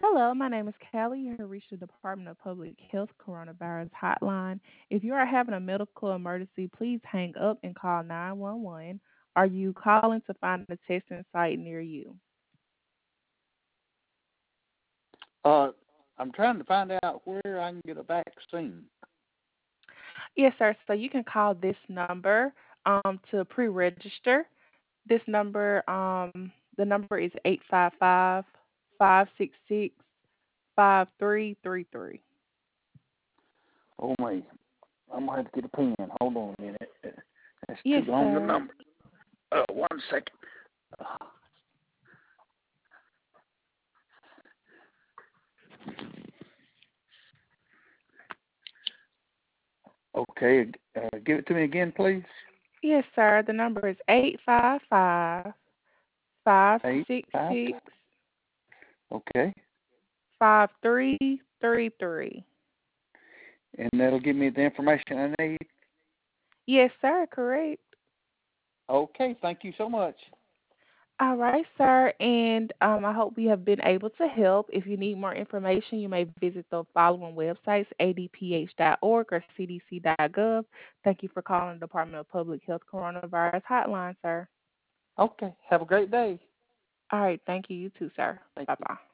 Hello, my name is Callie. You have reached the Department of Public Health Coronavirus Hotline. If you are having a medical emergency, please hang up and call 911. Are you calling to find a testing site near you? Uh, I'm trying to find out where I can get a vaccine. Yes, sir. So you can call this number to pre-register. This number, the number is 855-566-5333. Oh, my. I'm going to have to get a pen. Hold on a minute. That's too Yes, long a sir. number. 1 second. Uh, okay. Give it to me again, please. Yes, sir. The number is 855 Eight six five. six Okay. 5333. And that'll give me the information I need. Yes, sir, correct. Okay. Thank you so much. All right, sir, and I hope we have been able to help. If you need more information, you may visit the following websites: adph.org or cdc.gov. Thank you for calling the Department of Public Health Coronavirus Hotline, sir. Okay. Have a great day. All right, thank you. You too, sir. Thank Bye you. bye.